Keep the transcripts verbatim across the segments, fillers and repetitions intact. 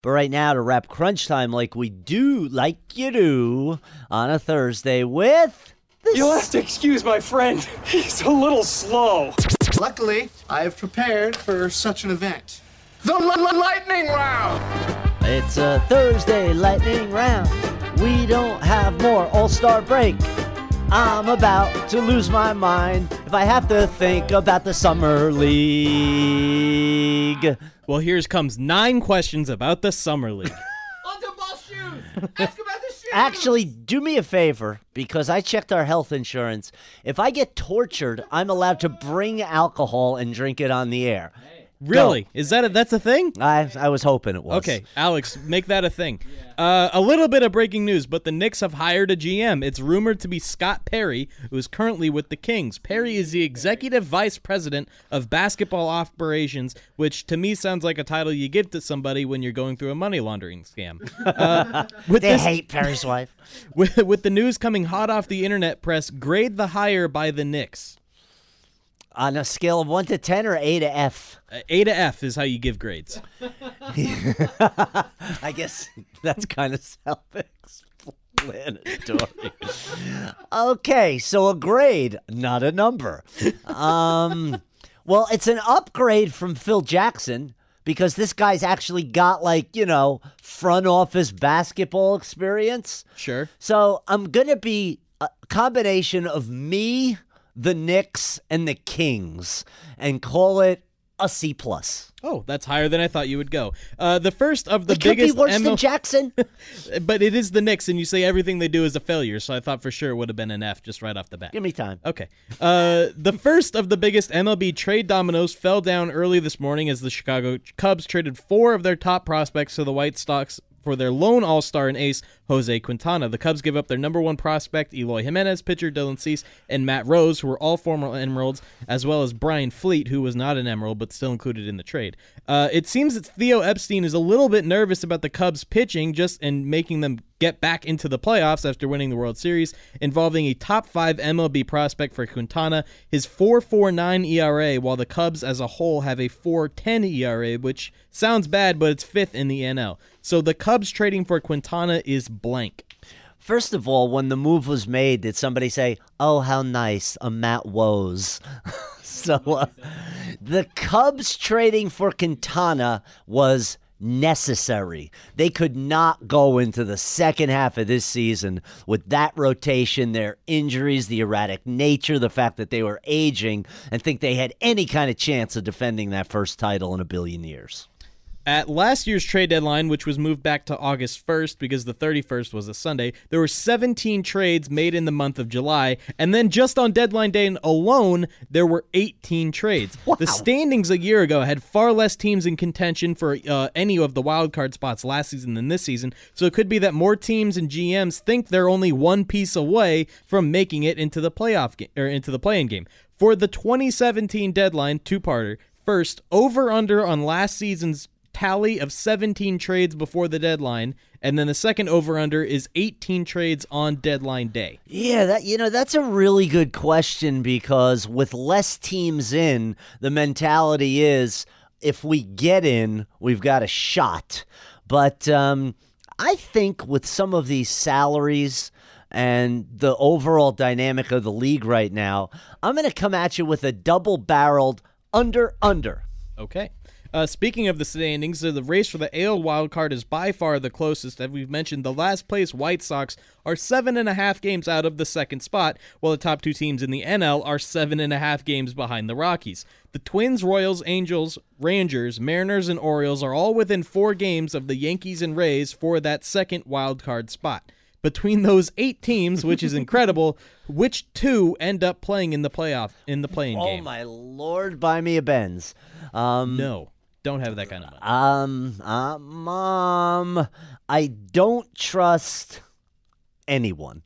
But right now, to wrap crunch time like we do, like you do, on a Thursday with... This. You'll have to excuse my friend. He's a little slow. Luckily, I have prepared for such an event. The l- l- lightning round! It's a Thursday lightning round. We don't have more All-Star break. I'm about to lose my mind if I have to think about the Summer League. Well, here comes nine questions about the Summer League. Underball shoes! Ask about the shoes! Actually, do me a favor, because I checked our health insurance. If I get tortured, I'm allowed to bring alcohol and drink it on the air. Really? Go. Is that a, that's a thing? I I was hoping it was. Okay, Alex, make that a thing. Uh, a little bit of breaking news, but the Knicks have hired a G M. It's rumored to be Scott Perry, who is currently with the Kings. Perry is the executive vice president of basketball operations, which to me sounds like a title you give to somebody when you're going through a money laundering scam. Uh, with They this, hate Perry's wife. with, with the news coming hot off the internet press, grade the hire by the Knicks. On a scale of one to ten or A to F? Uh, A to F is how you give grades. I guess that's kind of self-explanatory. Okay, so a grade, not a number. Um, well, it's an upgrade from Phil Jackson because this guy's actually got, like, you know, front office basketball experience. Sure. So I'm going to be a combination of me, the Knicks, and the Kings, and call it a C plus. Oh, that's higher than I thought you would go. Uh, the first of the It could biggest be worse M L- than Jackson. But it is the Knicks, and you say everything they do is a failure, so I thought for sure it would have been an F just right off the bat. Give me time. Okay. Uh, the first of the biggest M L B trade dominoes fell down early this morning as the Chicago Cubs traded four of their top prospects to the White Sox for their lone all-star and ace, Jose Quintana. The Cubs give up their number one prospect, Eloy Jimenez, pitcher Dylan Cease, and Matt Rose, who were all former Emeralds, as well as Brian Fleet, who was not an Emerald but still included in the trade. Uh, it seems that Theo Epstein is a little bit nervous about the Cubs pitching just and making them get back into the playoffs after winning the World Series, involving a top five M L B prospect for Quintana, his four point four nine E R A, while the Cubs as a whole have a four point one zero E R A, which sounds bad, but it's fifth in the N L. So the Cubs trading for Quintana is blank. First of all, when the move was made, did somebody say, oh, how nice, a Matt Woes? so uh, the Cubs trading for Quintana was necessary. They could not go into the second half of this season with that rotation, their injuries, the erratic nature, the fact that they were aging, and think they had any kind of chance of defending that first title in a billion years. At last year's trade deadline, which was moved back to August first because the thirty-first was a Sunday, there were seventeen trades made in the month of July, and then just on deadline day alone, there were eighteen trades. Wow. The standings a year ago had far less teams in contention for uh, any of the wild card spots last season than this season, so it could be that more teams and G Ms think they're only one piece away from making it into the playoff game or into the play-in game. For the twenty seventeen deadline, two-parter. First, over-under on last season's tally of seventeen trades before the deadline, and then the second over-under is eighteen trades on deadline day. Yeah, that you know, that's a really good question because with less teams in, the mentality is if we get in, we've got a shot. But um, I think with some of these salaries and the overall dynamic of the league right now, I'm going to come at you with a double-barreled under-under. Okay. Uh, speaking of the standings, uh, the race for the A L wildcard is by far the closest. As we've mentioned, the last place White Sox are seven and a half games out of the second spot, while the top two teams in the N L are seven and a half games behind the Rockies. The Twins, Royals, Angels, Rangers, Mariners, and Orioles are all within four games of the Yankees and Rays for that second wildcard spot. Between those eight teams, which is incredible, which two end up playing in the playoff in the playing Oh, game? Oh my Lord, buy me a Benz. Um, No. Don't have that kind of money. Um, uh, Mom, I don't trust anyone.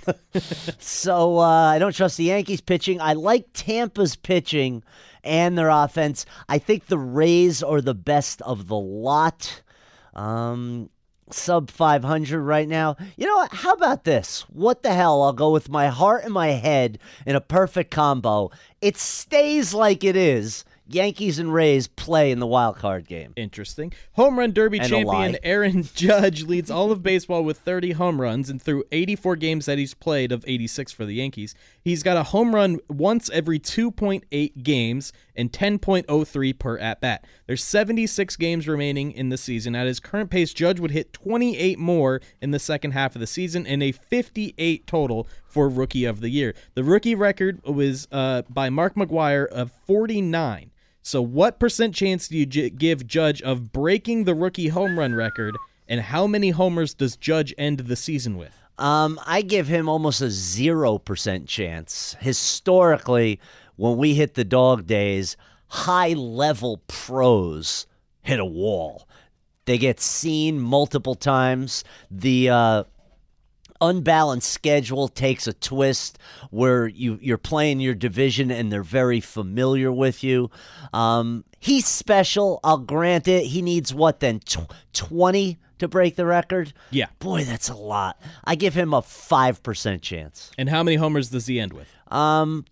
so uh, I don't trust the Yankees pitching. I like Tampa's pitching and their offense. I think the Rays are the best of the lot. Um, sub five hundred right now. You know what? How about this? What the hell? I'll go with my heart and my head in a perfect combo. It stays like it is. Yankees and Rays play in the wild card game. Interesting. Home run derby And a champion lie. Aaron Judge leads all of baseball with thirty home runs, and through eighty-four games that he's played of eighty-six for the Yankees, he's got a home run once every two point eight games and ten point oh three per at-bat. There's seventy-six games remaining in the season. At his current pace, Judge would hit twenty-eight more in the second half of the season and a fifty-eight total for Rookie of the Year. The rookie record was uh, by Mark McGwire of forty-nine. So what percent chance do you j- give Judge of breaking the rookie home run record, and how many homers does Judge end the season with? Um, I give him almost a zero percent chance. Historically, when we hit the dog days, high-level pros hit a wall. They get seen multiple times. The uh, unbalanced schedule takes a twist where you, you're playing your division and they're very familiar with you. Um, he's special, I'll grant it. He needs what then, Tw- twenty to break the record? Yeah. Boy, that's a lot. I give him a five percent chance. And how many homers does he end with? Um,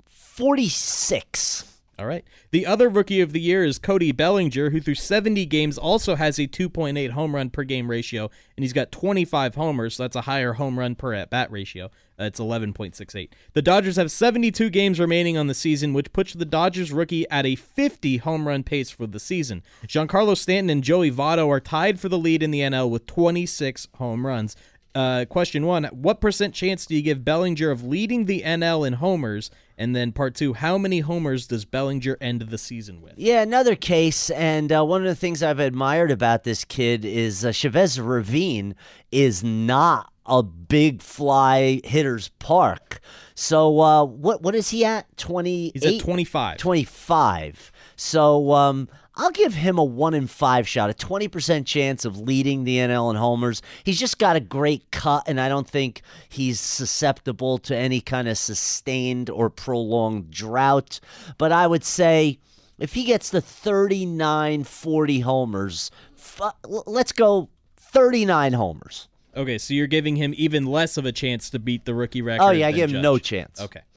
forty-six. All right. The other Rookie of the Year is Cody Bellinger, who through seventy games also has a two point eight home run per game ratio, and he's got twenty-five homers, so that's a higher home run per at-bat ratio. Uh, it's eleven point six eight. The Dodgers have seventy-two games remaining on the season, which puts the Dodgers rookie at a fifty home run pace for the season. Giancarlo Stanton and Joey Votto are tied for the lead in the N L with twenty-six home runs. Uh, question one, what percent chance do you give Bellinger of leading the N L in homers? And then part two, how many homers does Bellinger end the season with? Yeah, another case, and uh, one of the things I've admired about this kid is uh, Chavez Ravine is not a big fly hitter's park. So uh, what what is he at? twenty-eight? He's at twenty-five. twenty-five. So um, I'll give him a one in five shot, a twenty percent chance of leading the N L in homers. He's just got a great cut, and I don't think he's susceptible to any kind of sustained or prolonged drought. But I would say if he gets to thirty-nine, forty homers, f- let's go thirty-nine homers. Okay, so you're giving him even less of a chance to beat the rookie record. Oh, yeah, I than give him Judge. no chance. Okay.